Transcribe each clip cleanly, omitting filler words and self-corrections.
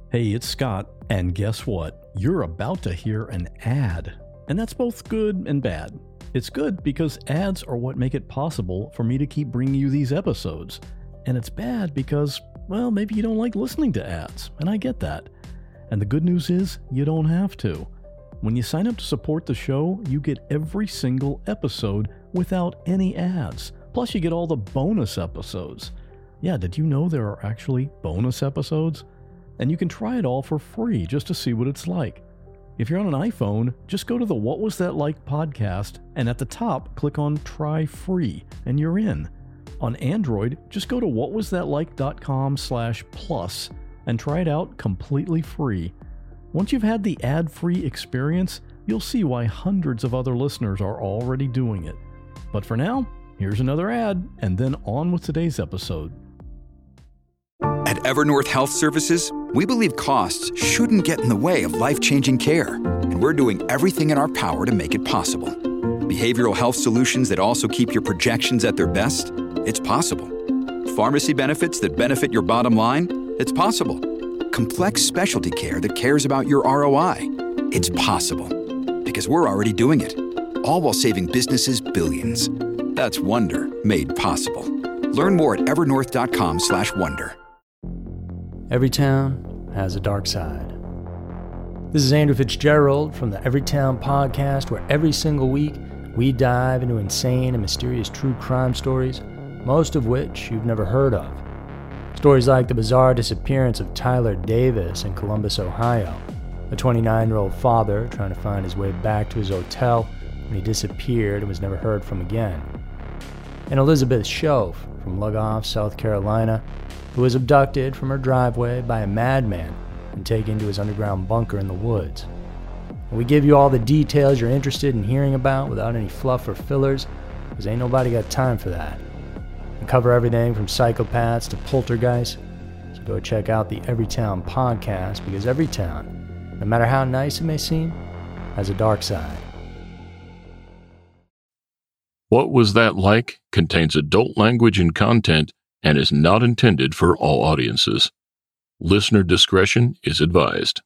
Hey, it's Scott, and guess what? You're about to hear an ad. And that's both good and bad. It's good because ads are what make it possible for me to keep bringing you these episodes. And it's bad because, well, maybe you don't like listening to ads, and I get that. And the good news is, you don't have to. When you sign up to support the show, you get every single episode without any ads. Plus, you get all the bonus episodes. Yeah, did you know there are actually bonus episodes? And you can try it all for free just to see what it's like. If you're on an iPhone, just go to the What Was That Like podcast, and at the top, click on Try Free, and you're in. On Android, just go to whatwasthatlike.com/plus and try it out completely free. Once you've had the ad-free experience, you'll see why hundreds of other listeners are already doing it. But for now, here's another ad, and then on with today's episode. At Evernorth Health Services, we believe costs shouldn't get in the way of life-changing care, and we're doing everything in our power to make it possible. Behavioral health solutions that also keep your projections at their best? It's possible. Pharmacy benefits that benefit your bottom line? It's possible. Complex specialty care that cares about your ROI? It's possible. Because we're already doing it. All while saving businesses billions. That's Wonder made possible. Learn more at evernorth.com/wonder. Every town has a dark side. This is Andrew Fitzgerald from the Everytown podcast, where every single week we dive into insane and mysterious true crime stories, most of which you've never heard of. Stories like the bizarre disappearance of Tyler Davis in Columbus, Ohio, a 29-year-old father trying to find his way back to his hotel when he disappeared and was never heard from again. And Elizabeth Shoaf from Lugoff, South Carolina, who was abducted from her driveway by a madman and taken to his underground bunker in the woods. And we give you all the details you're interested in hearing about without any fluff or fillers, because ain't nobody got time for that. We cover everything from psychopaths to poltergeists, so go check out the Everytown podcast, because every town, no matter how nice it may seem, has a dark side. What Was That Like? Contains adult language and content and is not intended for all audiences. Listener discretion is advised.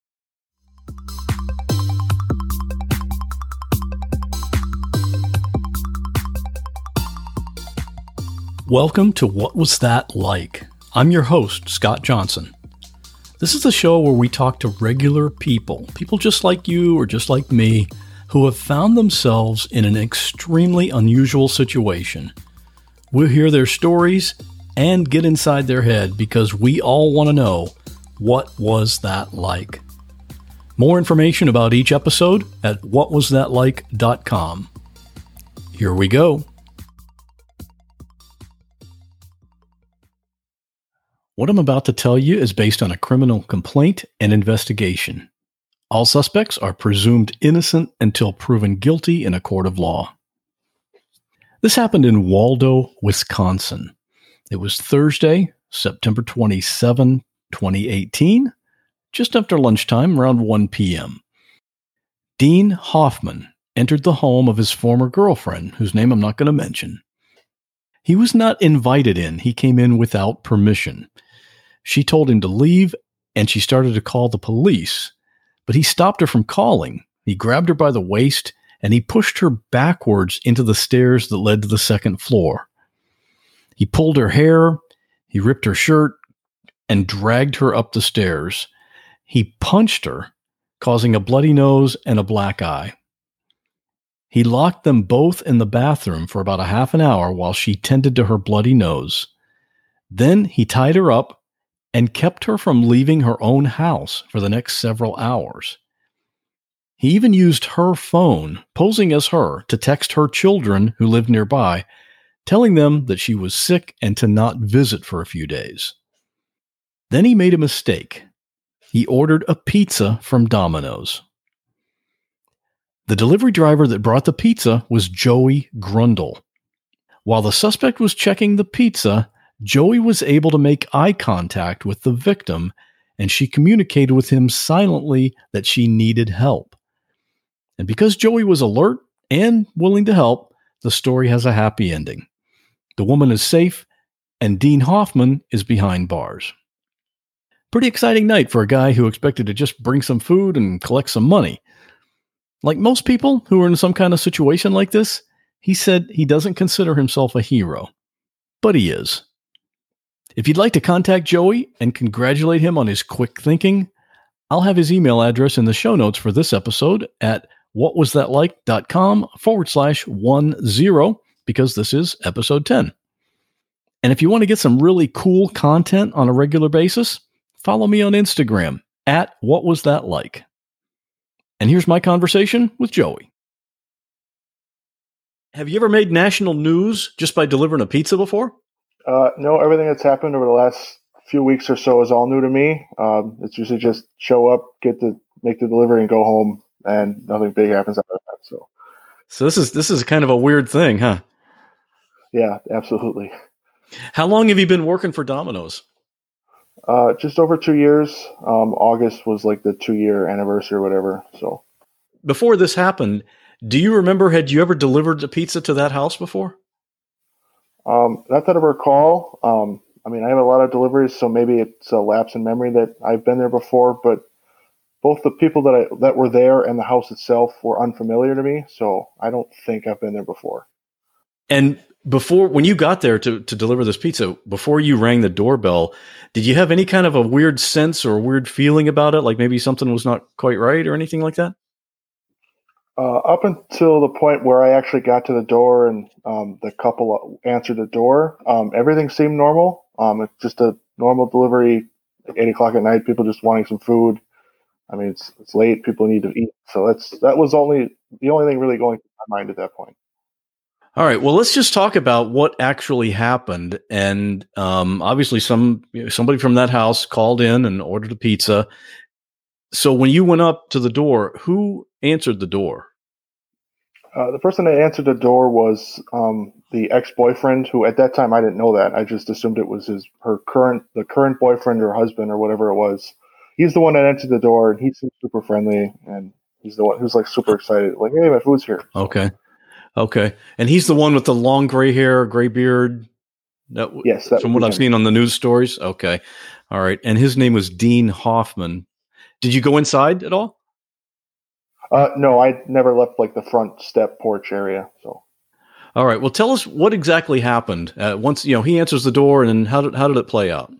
Welcome to What Was That Like? I'm your host, Scott Johnson. This is the show where we talk to regular people just like you or just like me, who have found themselves in an extremely unusual situation. We'll hear their stories and get inside their head because we all want to know, what was that like? More information about each episode at whatwasthatlike.com. Here we go. What I'm about to tell you is based on a criminal complaint and investigation. All suspects are presumed innocent until proven guilty in a court of law. This happened in Waldo, Wisconsin. It was Thursday, September 27, 2018, just after lunchtime, around 1 p.m. Dean Hoffman entered the home of his former girlfriend, whose name I'm not going to mention. He was not invited in. He came in without permission. She told him to leave, and she started to call the police. But he stopped her from calling. He grabbed her by the waist, and he pushed her backwards into the stairs that led to the second floor. He pulled her hair, he ripped her shirt, and dragged her up the stairs. He punched her, causing a bloody nose and a black eye. He locked them both in the bathroom for about a half an hour while she tended to her bloody nose. Then he tied her up and kept her from leaving her own house for the next several hours. He even used her phone, posing as her, to text her children who lived nearby, telling them that she was sick and to not visit for a few days. Then he made a mistake. He ordered a pizza from Domino's. The delivery driver that brought the pizza was Joey Grundle. While the suspect was checking the pizza, Joey was able to make eye contact with the victim, and she communicated with him silently that she needed help. And because Joey was alert and willing to help, the story has a happy ending. The woman is safe, and Dean Hoffman is behind bars. Pretty exciting night for a guy who expected to just bring some food and collect some money. Like most people who are in some kind of situation like this, he said he doesn't consider himself a hero, but he is. If you'd like to contact Joey and congratulate him on his quick thinking, I'll have his email address in the show notes for this episode at whatwasthatlike.com/10, because this is episode 10. And if you want to get some really cool content on a regular basis, follow me on Instagram at whatwasthatlike. And here's my conversation with Joey. Have you ever made national news just by delivering a pizza before? No, everything that's happened over the last few weeks or so is all new to me. It's usually just show up, make the delivery, and go home, and nothing big happens after that. So this is kind of a weird thing, huh? Yeah, absolutely. How long have you been working for Domino's? Just over 2 years. August was like the 2-year anniversary or whatever. So before this happened, do you remember, had you ever delivered a pizza to that house before? Not that I recall. I mean, I have a lot of deliveries, so maybe it's a lapse in memory that I've been there before, but both the people that were there and the house itself were unfamiliar to me, so I don't think I've been there before. And before, when you got there to deliver this pizza, before you rang the doorbell, did you have any kind of a weird sense or a weird feeling about it? Like maybe something was not quite right or anything like that? Up until the point where I actually got to the door and the couple answered the door, everything seemed normal. It's just a normal delivery, like 8 o'clock at night, people just wanting some food. I mean, it's late, people need to eat. So that was the only thing really going through my mind at that point. All right. Well, let's just talk about what actually happened. And obviously somebody from that house called in and ordered a pizza. So when you went up to the door, who answered the door? The person that answered the door was the ex-boyfriend, who at that time I didn't know that. I just assumed it was the current boyfriend or husband or whatever it was. He's the one that entered the door, and he seemed super friendly, and he's the one who's like super excited, like, "Hey, my food's here." Okay. And he's the one with the long gray hair, gray beard. Yes, from what I've seen on the news stories. Okay. All right. And his name was Dean Hoffman. Did you go inside at all? No, I never left like the front step porch area. So, all right. Well, tell us what exactly happened once he answers the door, and then how did it play out?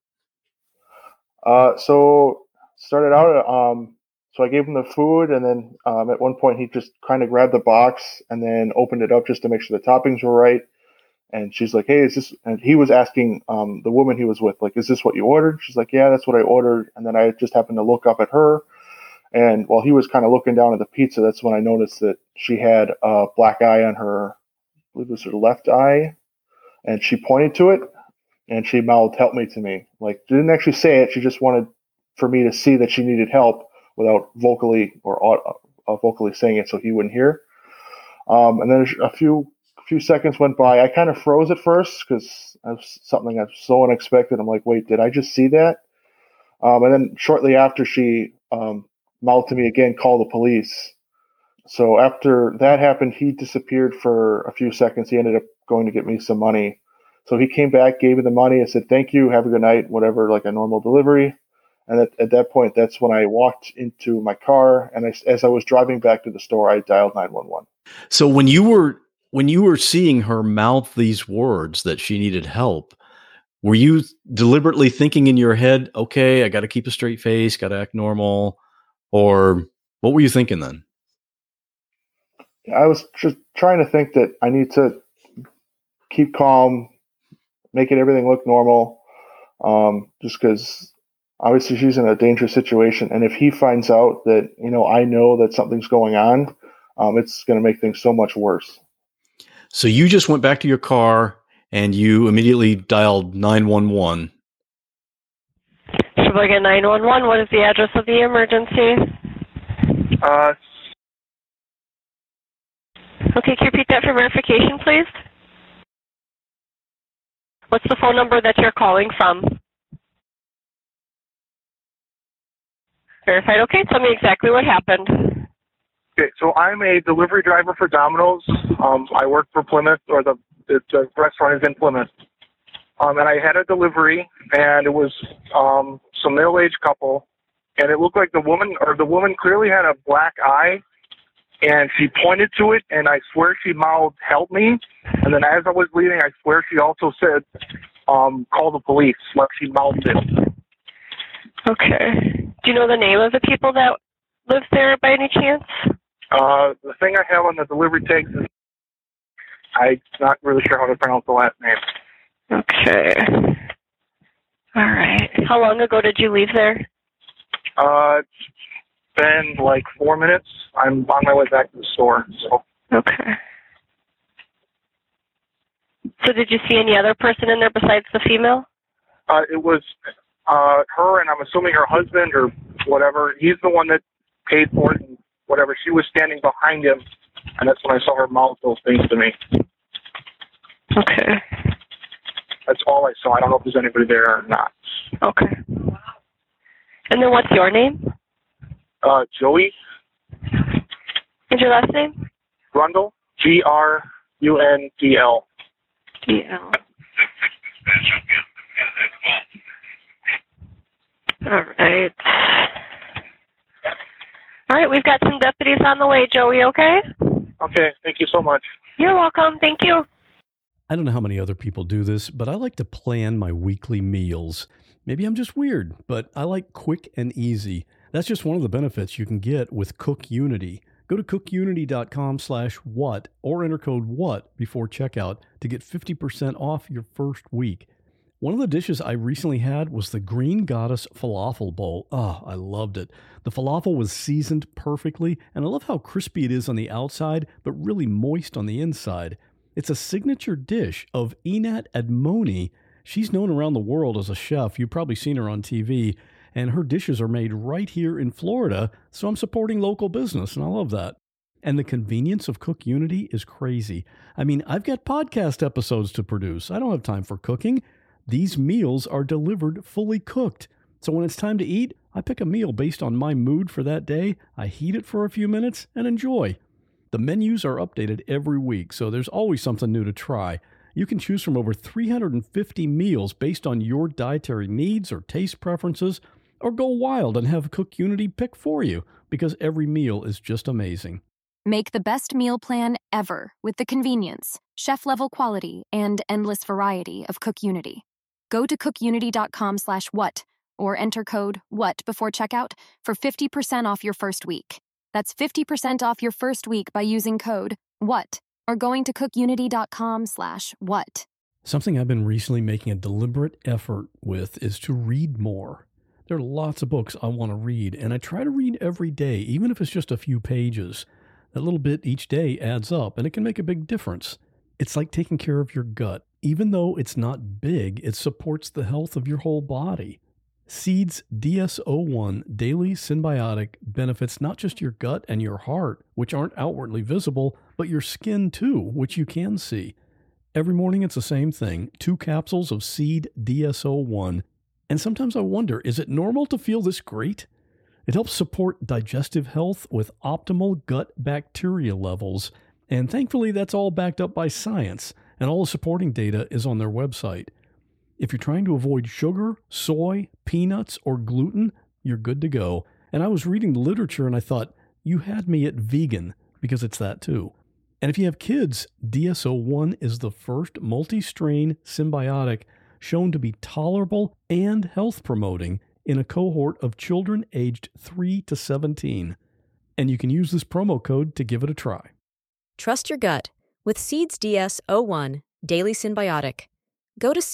So started out. So I gave him the food, and then at one point he just kind of grabbed the box and then opened it up just to make sure the toppings were right. And she's like, "Hey, is this?" And he was asking the woman he was with, like, "Is this what you ordered?" She's like, "Yeah, that's what I ordered." And then I just happened to look up at her. And while he was kind of looking down at the pizza, that's when I noticed that she had a black eye on her, I believe it was her left eye. And she pointed to it, and she mouthed, "Help me," to me. Like, didn't actually say it. She just wanted for me to see that she needed help without vocally saying it so he wouldn't hear. And then a few seconds went by. I kind of froze at first because something that's so unexpected. I'm like, wait, did I just see that? And then shortly after, she mouthed to me again, "Call the police." So after that happened, he disappeared for a few seconds. He ended up going to get me some money. So he came back, gave me the money. I said, "Thank you, have a good night," whatever, like a normal delivery. And at that point, that's when I walked into my car, and as I was driving back to the store, I dialed 911. So when you were seeing her mouth these words that she needed help, were you deliberately thinking in your head, "Okay, I got to keep a straight face, got to act normal," or what were you thinking then? I was just trying to think that I need to keep calm, making everything look normal, just because obviously she's in a dangerous situation. And if he finds out that, I know that something's going on, it's going to make things so much worse. So you just went back to your car and you immediately dialed 911. Sheboygan 911, what is the address of the emergency? Okay, can you repeat that for verification, please? What's the phone number that you're calling from? Verified. Okay, tell me exactly what happened. Okay, so I'm a delivery driver for Domino's. I work for Plymouth, or the restaurant is in Plymouth. And I had a delivery, and it was some middle-aged couple, and it looked like the woman clearly had a black eye, and she pointed to it, and I swear she mouthed, "Help me." And then as I was leaving, I swear she also said, "Call the police," like she mouthed it. Okay. Do you know the name of the people that live there by any chance? The thing I have on the delivery tags is I'm not really sure how to pronounce the last name. Okay. All right. How long ago did you leave there? It's been like 4 minutes. I'm on my way back to the store. So. Okay. So did you see any other person in there besides the female? It was her, and I'm assuming her husband or whatever. He's the one that paid for it and whatever. She was standing behind him, and that's when I saw her mouth those things to me. Okay. That's all I saw. I don't know if there's anybody there or not. Okay. And then what's your name? Joey. And your last name? Grundle. Grundl. DL. All right. All right, we've got some deputies on the way, Joey, okay? Okay, thank you so much. You're welcome. Thank you. I don't know how many other people do this, but I like to plan my weekly meals. Maybe I'm just weird, but I like quick and easy. That's just one of the benefits you can get with Cook Unity. Go to cookunity.com/what or enter code WHAT before checkout to get 50% off your first week. One of the dishes I recently had was the Green Goddess Falafel Bowl. Oh, I loved it. The falafel was seasoned perfectly, and I love how crispy it is on the outside, but really moist on the inside. It's a signature dish of Einat Admoni. She's known around the world as a chef. You've probably seen her on TV, and her dishes are made right here in Florida, so I'm supporting local business, and I love that. And the convenience of Cook Unity is crazy. I mean, I've got podcast episodes to produce. I don't have time for cooking. These meals are delivered fully cooked. So when it's time to eat, I pick a meal based on my mood for that day. I heat it for a few minutes and enjoy. The menus are updated every week, so there's always something new to try. You can choose from over 350 meals based on your dietary needs or taste preferences, or go wild and have Cook Unity pick for you, because every meal is just amazing. Make the best meal plan ever with the convenience, chef-level quality, and endless variety of Cook Unity. Go to cookunity.com/what or enter code WHAT before checkout for 50% off your first week. That's 50% off your first week by using code WHAT or going to cookunity.com/what. Something I've been recently making a deliberate effort with is to read more. There are lots of books I want to read, and I try to read every day, even if it's just a few pages. That little bit each day adds up, and it can make a big difference. It's like taking care of your gut. Even though it's not big, it supports the health of your whole body. Seed's DS-01 Daily Symbiotic benefits not just your gut and your heart, which aren't outwardly visible, but your skin too, which you can see. Every morning it's the same thing, 2 capsules of Seed DS-01. And sometimes I wonder, is it normal to feel this great? It helps support digestive health with optimal gut bacteria levels, and thankfully that's all backed up by science, and all the supporting data is on their website. If you're trying to avoid sugar, soy, peanuts, or gluten, you're good to go. And I was reading the literature and I thought, you had me at vegan, because it's that too. And if you have kids, DS-01 is the first multi-strain symbiotic shown to be tolerable and health-promoting in a cohort of children aged 3 to 17. And you can use this promo code to give it a try. Trust your gut with Seed's DS-01 Daily Symbiotic. Go to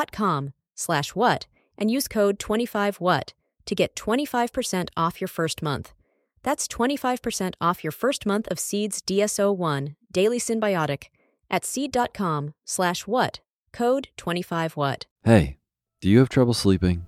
seed.com/what and use code 25what to get 25% off your first month. That's 25% off your first month of Seed's DS-01 Daily Symbiotic at seed.com/what, code 25what. Hey, do you have trouble sleeping?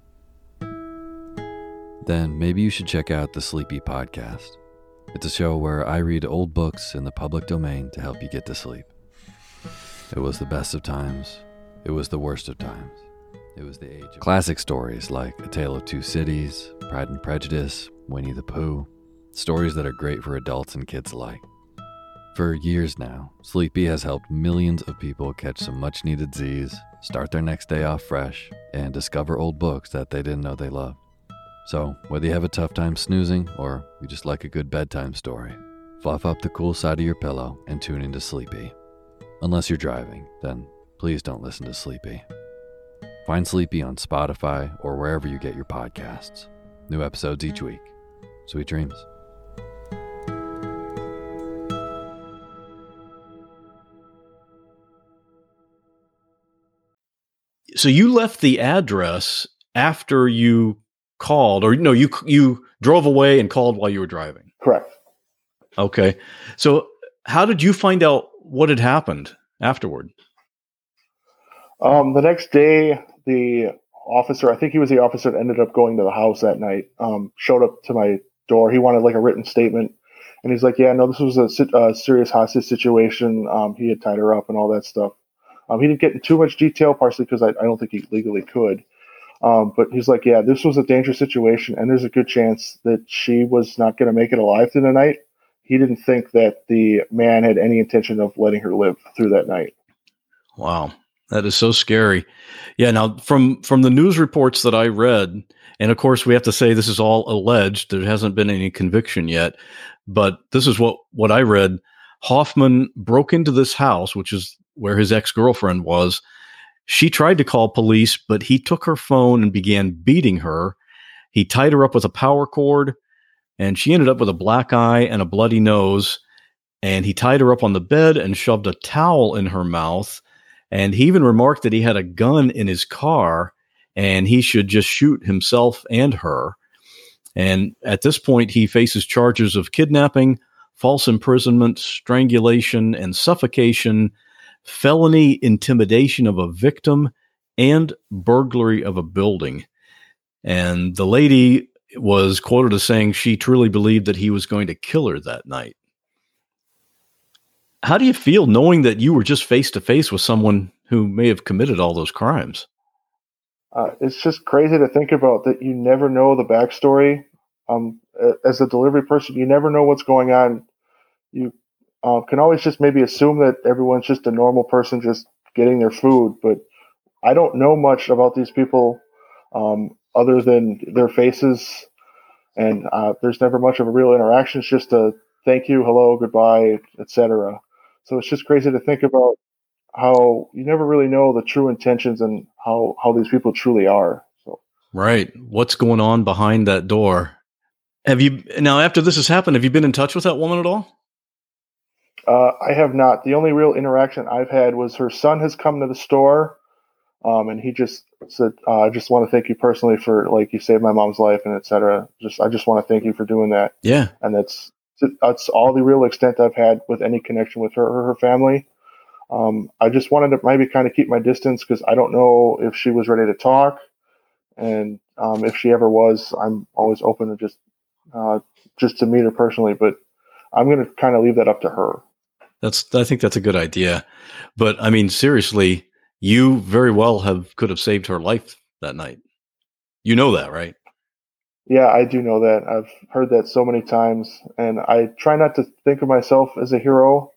Then maybe you should check out the Sleepy Podcast. It's a show where I read old books in the public domain to help you get to sleep. It was the best of times. It was the worst of times. It was the age of classic stories like A Tale of Two Cities, Pride and Prejudice, Winnie the Pooh. Stories that are great for adults and kids alike. For years now, Sleepy has helped millions of people catch some much-needed Z's, start their next day off fresh, and discover old books that they didn't know they loved. So, whether you have a tough time snoozing or you just like a good bedtime story, fluff up the cool side of your pillow and tune into Sleepy. Unless you're driving, then please don't listen to Sleepy. Find Sleepy on Spotify or wherever you get your podcasts. New episodes each week. Sweet dreams. So you left the address after you called, or no, you drove away and called while you were driving. Correct. Okay. So how did you find out what had happened afterward? The next day, the officer, I think he was the officer that ended up going to the house that night, showed up to my door. He wanted like a written statement. And he's like, yeah, no, this was a serious hostage situation. He had tied her up and all that stuff. He didn't get into too much detail, partially because I don't think he legally could. But he's like, yeah, this was a dangerous situation, and there's a good chance that she was not going to make it alive through the night. He didn't think that the man had any intention of letting her live through that night. Wow, that is so scary. Yeah, now from the news reports that I read, and of course we have to say this is all alleged. There hasn't been any conviction yet, but this is what I read. Hoffman broke into this house, which is where his ex-girlfriend was. She tried to call police, but he took her phone and began beating her. He tied her up with a power cord, and she ended up with a black eye and a bloody nose. And he tied her up on the bed and shoved a towel in her mouth. And he even remarked that he had a gun in his car and he should just shoot himself and her. And at this point, he faces charges of kidnapping, false imprisonment, strangulation, and suffocation, felony intimidation of a victim, and burglary of a building. And the lady was quoted as saying she truly believed that he was going to kill her that night. How do you feel knowing that you were just face to face with someone who may have committed all those crimes? It's just crazy to think about that. You never know the backstory. As a delivery person, you never know what's going on. You can always just maybe assume that everyone's just a normal person just getting their food, but I don't know much about these people other than their faces, and there's never much of a real interaction. It's just a thank you, hello, goodbye, etc. So it's just crazy to think about how you never really know the true intentions and how these people truly are. So. Right. What's going on behind that door? Now, after this has happened, have you been in touch with that woman at all? I have not. The only real interaction I've had was her son has come to the store, and he just said, "I just want to thank you personally for you saved my mom's life and etc. I just want to thank you for doing that." Yeah, and that's all the real extent I've had with any connection with her or her family. I just wanted to maybe kind of keep my distance because I don't know if she was ready to talk, and if she ever was, I'm always open to just to meet her personally. But I'm going to kind of leave that up to her. I think that's a good idea. But I mean, seriously, you very well could have saved her life that night. You know that, right? Yeah, I do know that. I've heard that so many times, and I try not to think of myself as a hero.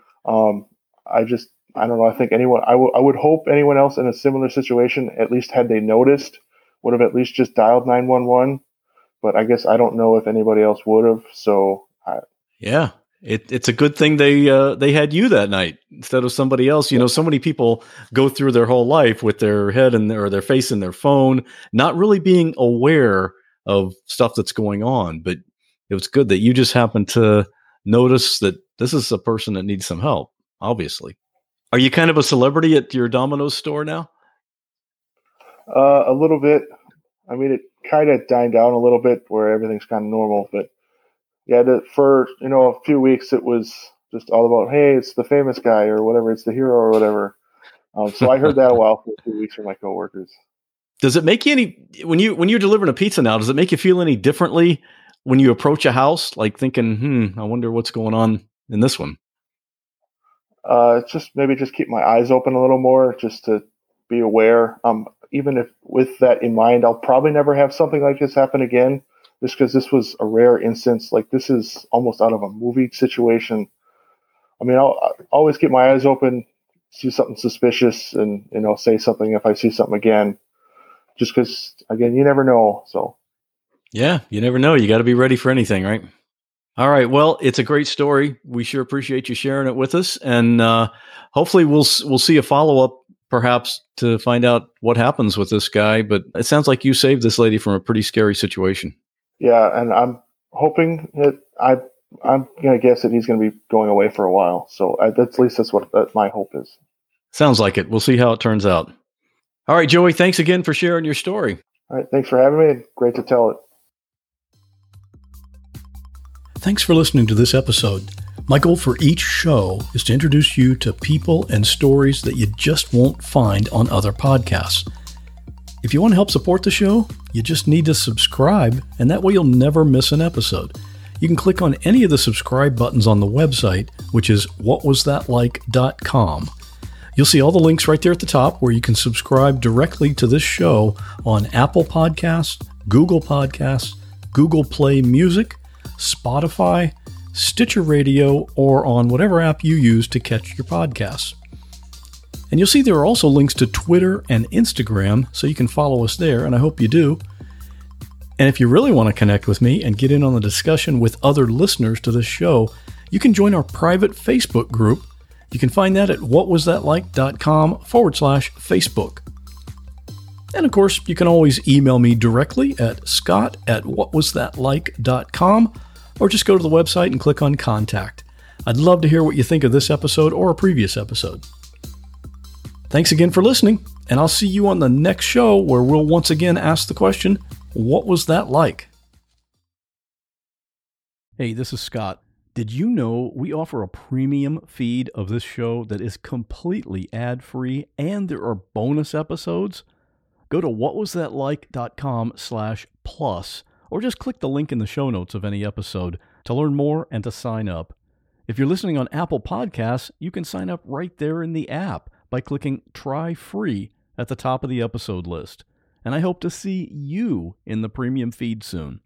I don't know. I think I would hope anyone else in a similar situation, at least had they noticed, would have at least just dialed 911. But I guess I don't know if anybody else would have. So yeah. It's a good thing they had you that night instead of somebody else. You know, so many people go through their whole life with their head or their face in their phone, not really being aware of stuff that's going on. But it was good that you just happened to notice that this is a person that needs some help, obviously. Are you kind of a celebrity at your Domino's store now? A little bit. I mean, it kind of died down a little bit where everything's kind of normal, but yeah, for a few weeks it was just all about, hey, it's the famous guy or whatever, it's the hero or whatever. So I heard that a while for a few weeks from my coworkers. Does it make you when you're delivering a pizza now? Does it make you feel any differently when you approach a house, like thinking, I wonder what's going on in this one? Just keep my eyes open a little more, just to be aware. Even if with that in mind, I'll probably never have something like this happen again. Just because this was a rare instance, like this is almost out of a movie situation. I mean, I'll always keep my eyes open, see something suspicious, and say something if I see something again. Just because, again, you never know. So, yeah, you never know. You got to be ready for anything, right? All right. Well, it's a great story. We sure appreciate you sharing it with us, and hopefully we'll see a follow up, perhaps, to find out what happens with this guy. But it sounds like you saved this lady from a pretty scary situation. Yeah, and I'm hoping that I'm going to guess that he's going to be going away for a while. So at least that's what my hope is. Sounds like it. We'll see how it turns out. All right, Joey, thanks again for sharing your story. All right, thanks for having me. Great to tell it. Thanks for listening to this episode. My goal for each show is to introduce you to people and stories that you just won't find on other podcasts. If you want to help support the show, you just need to subscribe, and that way you'll never miss an episode. You can click on any of the subscribe buttons on the website, which is whatwasthatlike.com. You'll see all the links right there at the top where you can subscribe directly to this show on Apple Podcasts, Google Podcasts, Google Play Music, Spotify, Stitcher Radio, or on whatever app you use to catch your podcasts. And you'll see there are also links to Twitter and Instagram, so you can follow us there, and I hope you do. And if you really want to connect with me and get in on the discussion with other listeners to this show, you can join our private Facebook group. You can find that at whatwasthatlike.com/Facebook. And of course, you can always email me directly at scott@whatwasthatlike.com, or just go to the website and click on Contact. I'd love to hear what you think of this episode or a previous episode. Thanks again for listening, and I'll see you on the next show where we'll once again ask the question, what was that like? Hey, this is Scott. Did you know we offer a premium feed of this show that is completely ad-free, and there are bonus episodes? Go to whatwasthatlike.com/plus, or just click the link in the show notes of any episode to learn more and to sign up. If you're listening on Apple Podcasts, you can sign up right there in the app by clicking Try Free at the top of the episode list. And I hope to see you in the premium feed soon.